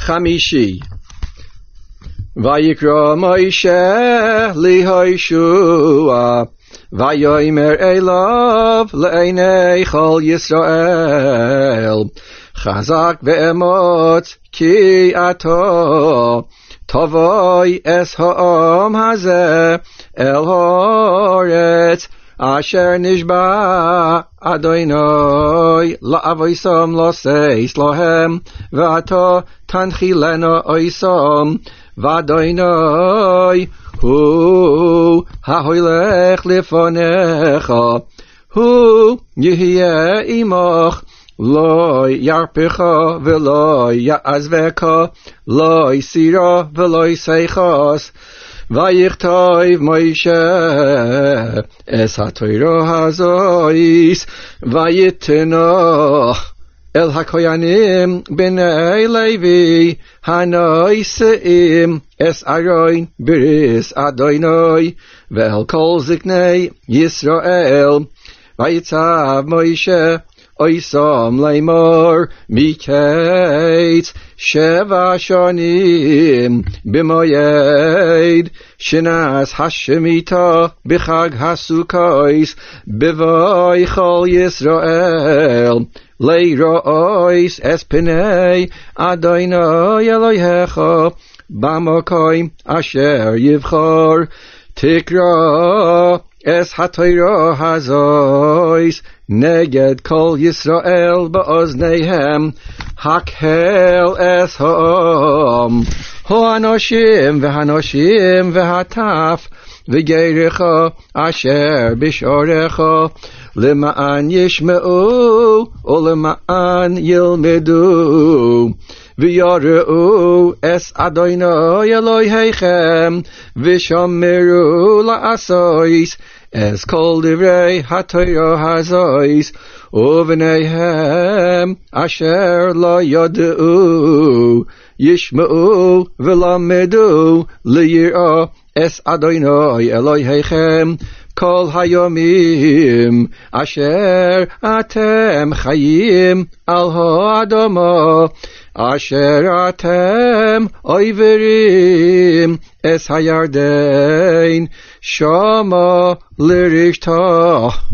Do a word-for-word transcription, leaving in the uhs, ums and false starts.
חמישי. ויקרא מוישה ליהושע ויאמר אליו לעיני כל ישראל חזק ואמץ כי אתה תבוא אס העם הזה אל הארץ אשר נשבע אדוני לאבויסם לעשות להם ואתה תנחילנו אויסם ואדוני הוא ההולך לפניך הוא יהיה עמך לא ירפך ולא יעזבך לא יסירה ולא יסחס ויכתוב מוישה אס התורה הזויס ויתנו אל הכהנים בני לוי הנושאים אס ארון בריס אדוני ואל כל זקני ישראל ויצב מוישה אויסם לאמור מקץ שבע שנים במועד שנס השמיטה בחג הסוכות בבואי כל ישראל ליראוס אס פני אדוני אלוהיך במקום אשר יבחר תקרא אס התורה הזויס נגד כל ישראל באוזניהם הקהל אס העם האנשים והנשים והטף וגרך אשר בשעריך למען ישמעו ולמען ילמדו ויראו אס אדוני אלוהיכם ושמרו לעשות אס כל דברי התורה הזויס ובניהם אשר לא ידעו ישמעו ולמדו ליראה אס אדוני אלוהיכם כל היומים אשר אתם חיים על האדמה אשר אתם עוברים אס הירדן שמה לרשתה